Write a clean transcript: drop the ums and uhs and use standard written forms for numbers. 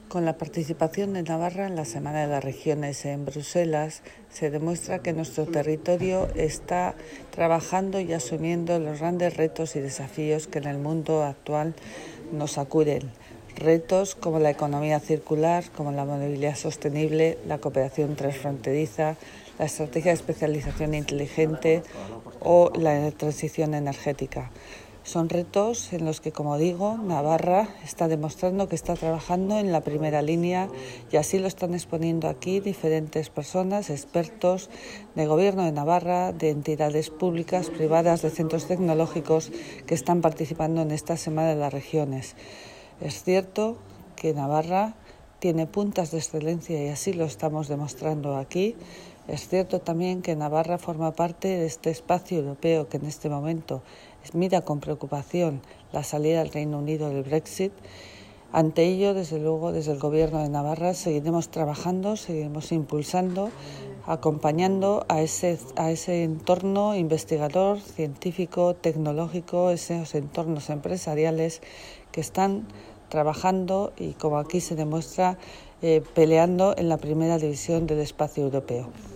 Con la participación de Navarra en la Semana de las Regiones en Bruselas, se demuestra que nuestro territorio está trabajando y asumiendo los grandes retos y desafíos que en el mundo actual nos acuden. Retos como la economía circular, como la movilidad sostenible, la cooperación transfronteriza, la estrategia de especialización inteligente o la transición energética. Son retos en los que, como digo, Navarra está demostrando que está trabajando en la primera línea y así lo están exponiendo aquí diferentes personas, expertos de Gobierno de Navarra, de entidades públicas, privadas, de centros tecnológicos que están participando en esta Semana de las Regiones. Es cierto que Navarra tiene puntas de excelencia y así lo estamos demostrando aquí. Es cierto también que Navarra forma parte de este espacio europeo que en este momento mira con preocupación la salida del Reino Unido del Brexit. Ante ello, desde luego, desde el Gobierno de Navarra seguiremos trabajando, seguiremos impulsando, acompañando a ese entorno investigador, científico, tecnológico, esos entornos empresariales que están trabajando y, como aquí se demuestra, peleando en la primera división del espacio europeo.